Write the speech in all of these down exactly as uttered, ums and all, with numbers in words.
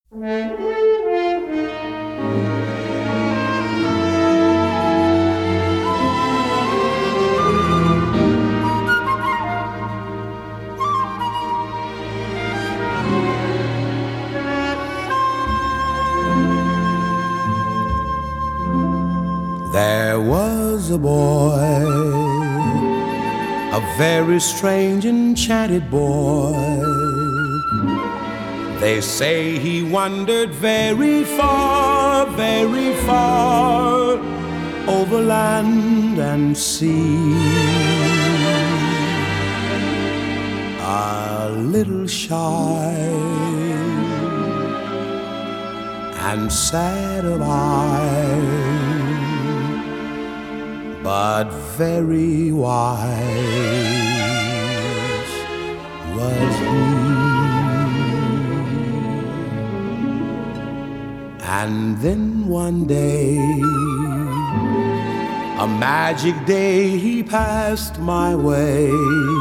There was a boy, a very strange, enchanted boy. They say he wandered very far, very far, over land and sea. A little shy and sad of eye, but very wise was he. And then one day, a magic day, he passed my way.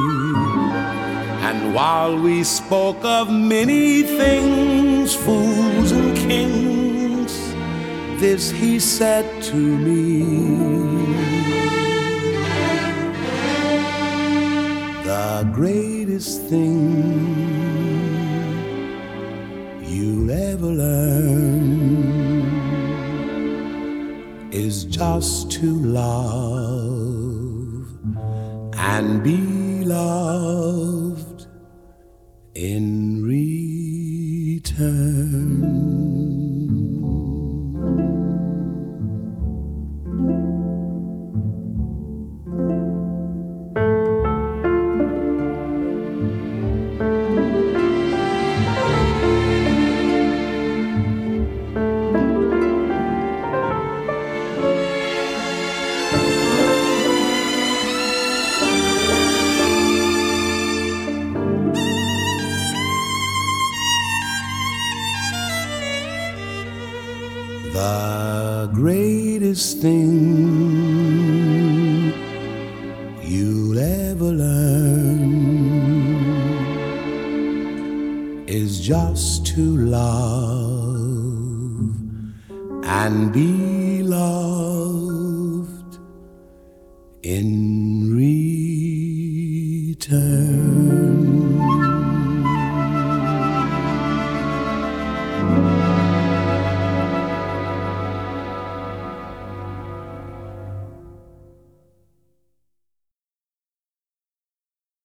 And while we spoke of many things, fools and kings, this he said to me: the greatest thing you'll ever learn is just to love and be loved in return. The greatest thing you'll ever learn is just to love and be loved in